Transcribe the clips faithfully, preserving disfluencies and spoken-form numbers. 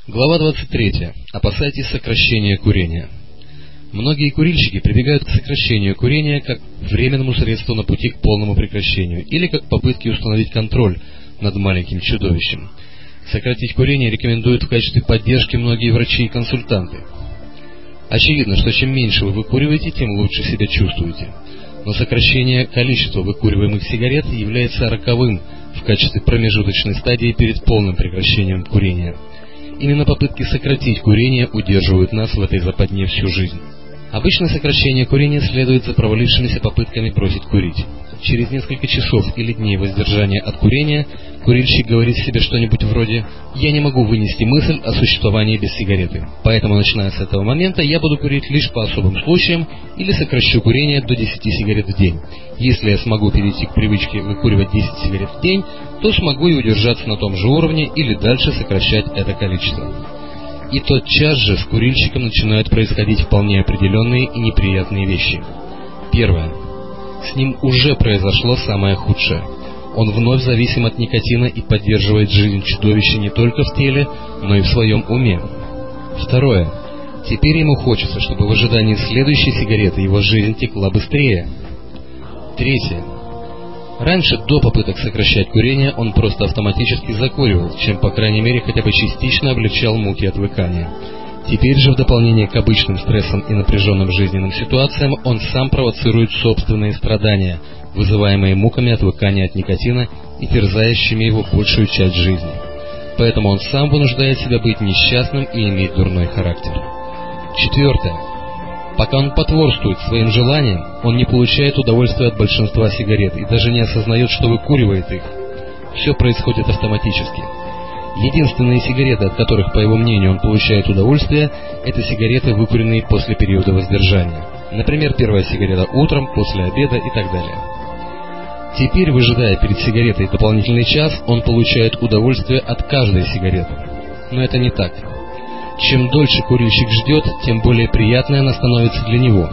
Глава двадцать третья. Опасайтесь сокращения курения. Многие курильщики прибегают к сокращению курения как к временному средству на пути к полному прекращению или как к попытке установить контроль над маленьким чудовищем. Сократить курение рекомендуют в качестве поддержки многие врачи и консультанты. Очевидно, что чем меньше вы выкуриваете, тем лучше себя чувствуете. Но сокращение количества выкуриваемых сигарет является роковым в качестве промежуточной стадии перед полным прекращением курения. Именно попытки сократить курение удерживают нас в этой западне всю жизнь. Обычно сокращение курения следует за провалившимися попытками бросить курить. Через несколько часов или дней воздержания от курения курильщик говорит себе что-нибудь вроде «Я не могу вынести мысль о существовании без сигареты, поэтому, начиная с этого момента, я буду курить лишь по особым случаям или сокращу курение до десяти сигарет в день. Если я смогу перейти к привычке выкуривать десять сигарет в день, то смогу и удержаться на том же уровне или дальше сокращать это количество». И тотчас же с курильщиком начинают происходить вполне определенные и неприятные вещи. Первое. С ним уже произошло самое худшее. Он вновь зависим от никотина и поддерживает жизнь чудовища не только в теле, но и в своем уме. Второе. Теперь ему хочется, чтобы в ожидании следующей сигареты его жизнь текла быстрее. Третье. Раньше, до попыток сокращать курение, он просто автоматически закуривал, чем, по крайней мере, хотя бы частично облегчал муки отвыкания. Теперь же, в дополнение к обычным стрессам и напряженным жизненным ситуациям, он сам провоцирует собственные страдания, вызываемые муками отвыкания от никотина и терзающими его большую часть жизни. Поэтому он сам вынуждает себя быть несчастным и иметь дурной характер. Четвертое. Пока он потворствует своим желаниям, он не получает удовольствия от большинства сигарет и даже не осознает, что выкуривает их. Все происходит автоматически. Единственные сигареты, от которых, по его мнению, он получает удовольствие, это сигареты, выкуренные после периода воздержания. Например, первая сигарета утром, после обеда и так далее. Теперь, выжидая перед сигаретой дополнительный час, он получает удовольствие от каждой сигареты. Но это не так. Чем дольше курильщик ждет, тем более приятной она становится для него.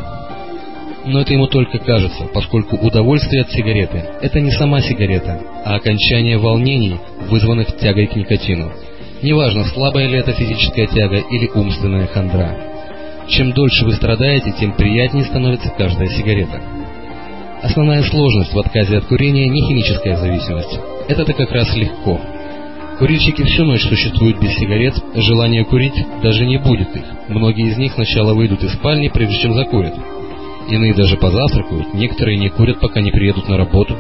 Но это ему только кажется, поскольку удовольствие от сигареты – это не сама сигарета, а окончание волнений, вызванных тягой к никотину. Неважно, слабая ли это физическая тяга или умственная хандра. Чем дольше вы страдаете, тем приятнее становится каждая сигарета. Основная сложность в отказе от курения не химическая зависимость. Это-то как раз легко. Курильщики всю ночь существуют без сигарет, желания курить даже не будет их. Многие из них сначала выйдут из спальни, прежде чем закурят. Иные даже позавтракают, некоторые не курят, пока не приедут на работу.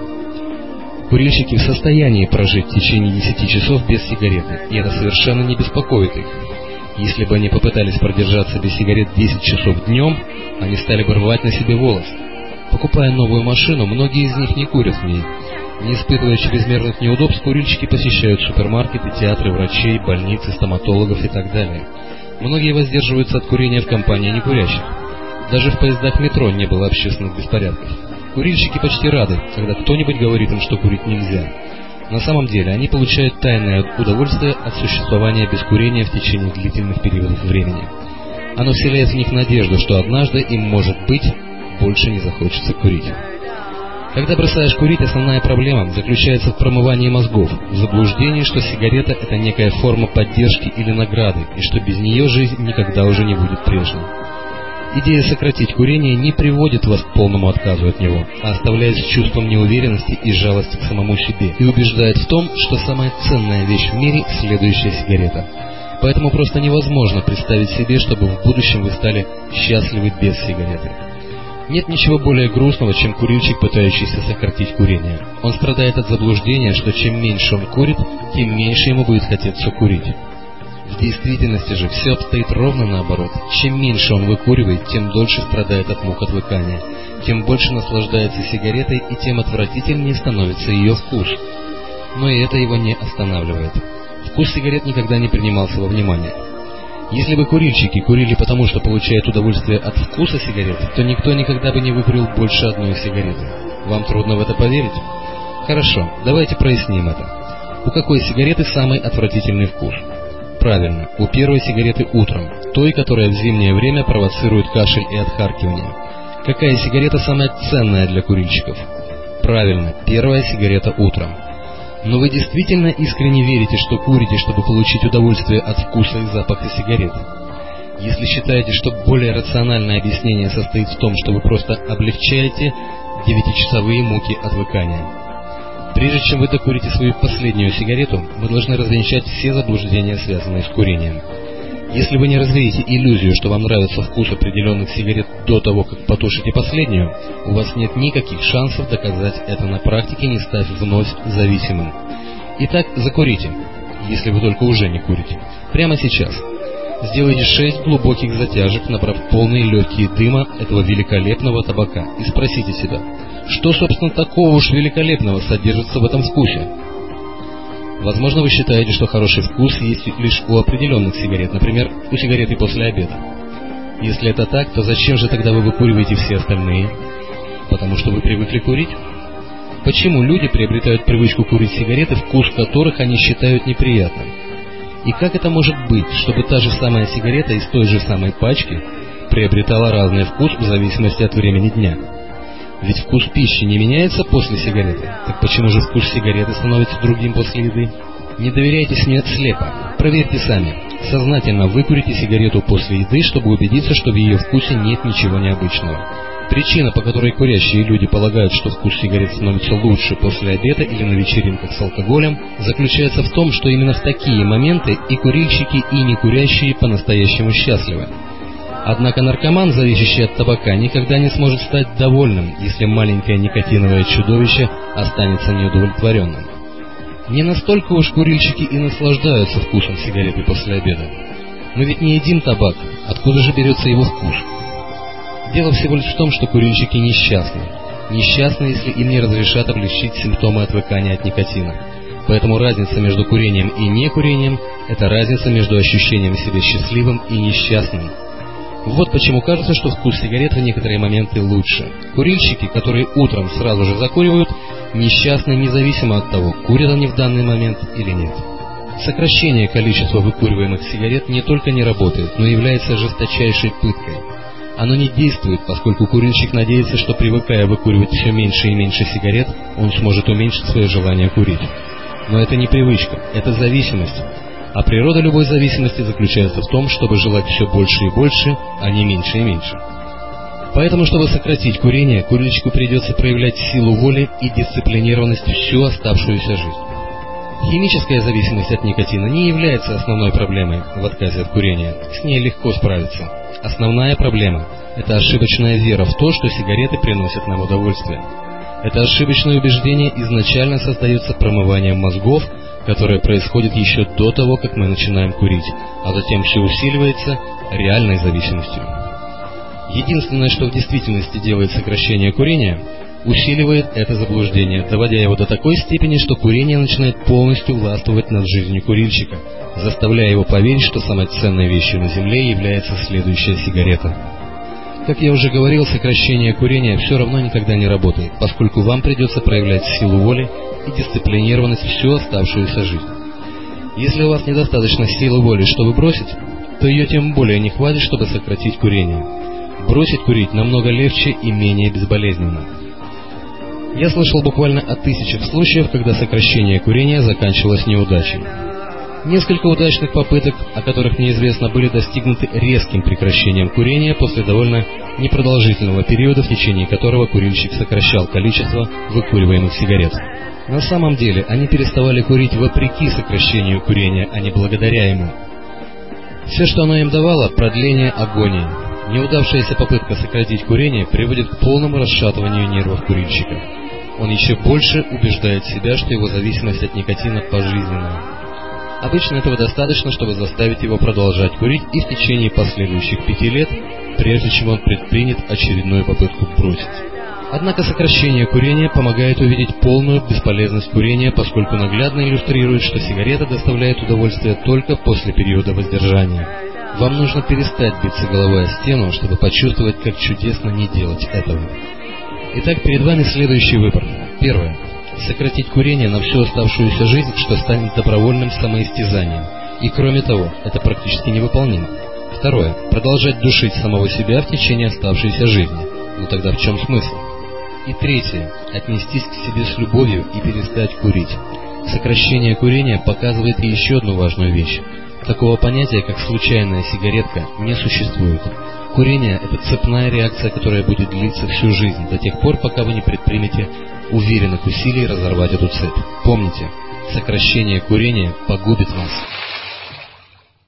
Курильщики в состоянии прожить в течение десяти часов без сигареты, и это совершенно не беспокоит их. Если бы они попытались продержаться без сигарет десять часов днем, они стали бы рвать на себе волосы. Покупая новую машину, многие из них не курят в ней. Не испытывая чрезмерных неудобств, курильщики посещают супермаркеты, театры, врачей, больницы, стоматологов и так далее. Многие воздерживаются от курения в компании некурящих. Даже в поездах метро не было общественных беспорядков. Курильщики почти рады, когда кто-нибудь говорит им, что курить нельзя. На самом деле они получают тайное удовольствие от существования без курения в течение длительных периодов времени. Оно вселяет в них надежду, что однажды им, может быть, больше не захочется курить. Когда бросаешь курить, основная проблема заключается в промывании мозгов, в заблуждении, что сигарета – это некая форма поддержки или награды, и что без нее жизнь никогда уже не будет прежней. Идея сократить курение не приводит вас к полному отказу от него, а оставляет с чувством неуверенности и жалости к самому себе, и убеждает в том, что самая ценная вещь в мире – следующая сигарета. Поэтому просто невозможно представить себе, чтобы в будущем вы стали счастливы без сигареты. Нет ничего более грустного, чем курильщик, пытающийся сократить курение. Он страдает от заблуждения, что чем меньше он курит, тем меньше ему будет хотеться курить. В действительности же все обстоит ровно наоборот. Чем меньше он выкуривает, тем дольше страдает от мук отвыкания, тем больше наслаждается сигаретой и тем отвратительнее становится ее вкус. Но и это его не останавливает. Вкус сигарет никогда не принимался во внимание. Если бы курильщики курили потому, что получают удовольствие от вкуса сигарет, то никто никогда бы не выкурил больше одной сигареты. Вам трудно в это поверить? Хорошо, давайте проясним это. У какой сигареты самый отвратительный вкус? Правильно, у первой сигареты утром, той, которая в зимнее время провоцирует кашель и отхаркивание. Какая сигарета самая ценная для курильщиков? Правильно, первая сигарета утром. Но вы действительно искренне верите, что курите, чтобы получить удовольствие от вкуса и запаха сигарет? Если считаете, что более рациональное объяснение состоит в том, что вы просто облегчаете девятичасовые муки отвыкания. Прежде чем вы докурите свою последнюю сигарету, вы должны развенчать все заблуждения, связанные с курением. Если вы не развеете иллюзию, что вам нравится вкус определенных сигарет до того, как потушите последнюю, у вас нет никаких шансов доказать это на практике, не став вновь зависимым. Итак, закурите, если вы только уже не курите. Прямо сейчас. Сделайте шесть глубоких затяжек, набрав полные легкие дыма этого великолепного табака, и спросите себя, что, собственно, такого уж великолепного содержится в этом вкусе? Возможно, вы считаете, что хороший вкус есть лишь у определенных сигарет, например, у сигареты после обеда. Если это так, то зачем же тогда вы выкуриваете все остальные? Потому что вы привыкли курить? Почему люди приобретают привычку курить сигареты, вкус которых они считают неприятным? И как это может быть, чтобы та же самая сигарета из той же самой пачки приобретала разный вкус в зависимости от времени дня? Ведь вкус пищи не меняется после сигареты. Так почему же вкус сигареты становится другим после еды? Не доверяйтесь мне слепо. Проверьте сами. Сознательно выкурите сигарету после еды, чтобы убедиться, что в ее вкусе нет ничего необычного. Причина, по которой курящие люди полагают, что вкус сигарет становится лучше после обеда или на вечеринках с алкоголем, заключается в том, что именно в такие моменты и курильщики, и некурящие по-настоящему счастливы. Однако наркоман, зависящий от табака, никогда не сможет стать довольным, если маленькое никотиновое чудовище останется неудовлетворенным. Не настолько уж курильщики и наслаждаются вкусом сигареты после обеда. Мы ведь не едим табак, откуда же берется его вкус? Дело всего лишь в том, что курильщики несчастны. Несчастны, если им не разрешат облегчить симптомы отвыкания от никотина. Поэтому разница между курением и некурением – это разница между ощущением себя счастливым и несчастным. Вот почему кажется, что вкус сигарет в некоторые моменты лучше. Курильщики, которые утром сразу же закуривают, несчастны независимо от того, курят они в данный момент или нет. Сокращение количества выкуриваемых сигарет не только не работает, но и является жесточайшей пыткой. Оно не действует, поскольку курильщик надеется, что, привыкая выкуривать все меньше и меньше сигарет, он сможет уменьшить свое желание курить. Но это не привычка, это зависимость. А природа любой зависимости заключается в том, чтобы желать все больше и больше, а не меньше и меньше. Поэтому, чтобы сократить курение, курильщику придется проявлять силу воли и дисциплинированность всю оставшуюся жизнь. Химическая зависимость от никотина не является основной проблемой в отказе от курения, с ней легко справиться. Основная проблема – это ошибочная вера в то, что сигареты приносят нам удовольствие. Это ошибочное убеждение изначально создается промыванием мозгов, которое происходит еще до того, как мы начинаем курить, а затем все усиливается реальной зависимостью. Единственное, что в действительности делает сокращение курения, усиливает это заблуждение, доводя его до такой степени, что курение начинает полностью властвовать над жизнью курильщика, заставляя его поверить, что самой ценной вещью на земле является следующая сигарета. Как я уже говорил, сокращение курения все равно никогда не работает, поскольку вам придется проявлять силу воли и дисциплинированность всю оставшуюся жизнь. Если у вас недостаточно силы воли, чтобы бросить, то ее тем более не хватит, чтобы сократить курение. Бросить курить намного легче и менее безболезненно. Я слышал буквально о тысячах случаев, когда сокращение курения заканчивалось неудачей. Несколько удачных попыток, о которых мне известно, были достигнуты резким прекращением курения после довольно непродолжительного периода, в течение которого курильщик сокращал количество выкуриваемых сигарет. На самом деле, они переставали курить вопреки сокращению курения, а не благодаря ему. Все, что оно им давало – продление агонии. Неудавшаяся попытка сократить курение приводит к полному расшатыванию нервов курильщика. Он еще больше убеждает себя, что его зависимость от никотина пожизненная. Обычно этого достаточно, чтобы заставить его продолжать курить и в течение последующих пяти лет, прежде чем он предпринят очередную попытку бросить. Однако сокращение курения помогает увидеть полную бесполезность курения, поскольку наглядно иллюстрирует, что сигарета доставляет удовольствие только после периода воздержания. Вам нужно перестать биться головой о стену, чтобы почувствовать, как чудесно не делать этого. Итак, перед вами следующий выбор. Первое. Сократить курение на всю оставшуюся жизнь, что станет добровольным самоистязанием. И кроме того, это практически невыполнимо. Второе. Продолжать душить самого себя в течение оставшейся жизни. Но тогда в чем смысл? И третье. Отнестись к себе с любовью и перестать курить. Сокращение курения показывает и еще одну важную вещь. Такого понятия, как случайная сигаретка, не существует. Курение – это цепная реакция, которая будет длиться всю жизнь, до тех пор, пока вы не предпримете уверенных усилий разорвать эту цепь. Помните, сокращение курения погубит вас.